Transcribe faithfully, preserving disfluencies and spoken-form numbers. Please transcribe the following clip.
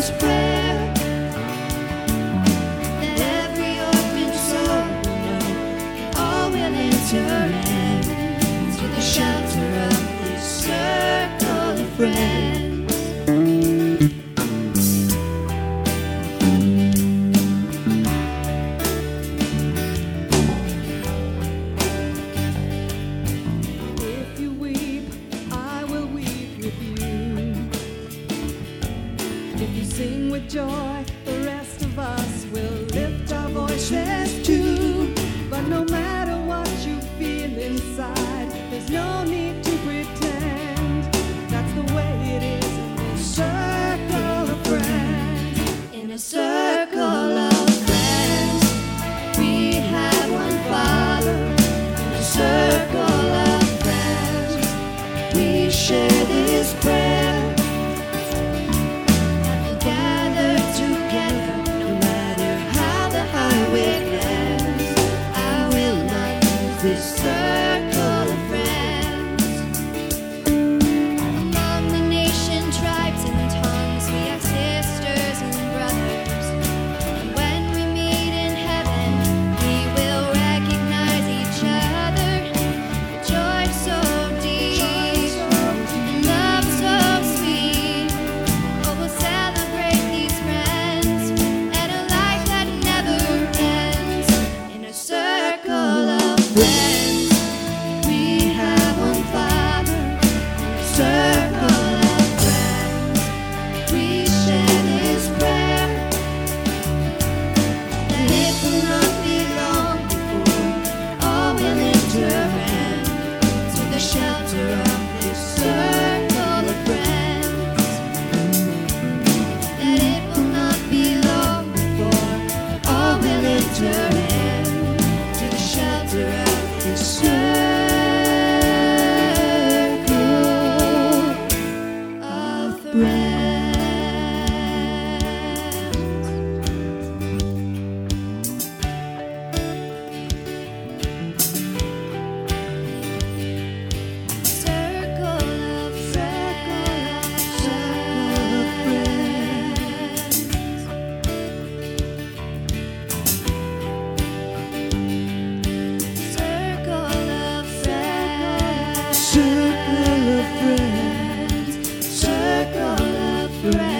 this prayer, that every orphan soul will know, and all will enter into the shelter of this circle of friends. If you sing with joy, the rest of us will lift our voices too. But no matter what you feel inside, there's no need to pretend. That's the way it is in this circle of friends. In a circle of friends, we have one Father. In a circle of friends, we share this prayer. This circle of friends. Among the nation, tribes, and tongues, we are sisters and brothers. And when we meet in heaven, we will recognize each other. Joy so deep, and love so sweet. Oh, we'll celebrate these friends and a life that never ends. In a circle of friends, we have one Father. In a circle of friends, we share this prayer, that it will not be long before all will enter into the shelter of this circle of friends. That it will not be long before all will enter into the shelter of this circle of friends. Circle of friends. Circle of friends. Circle of friends. Circle of friends. Circle of friends.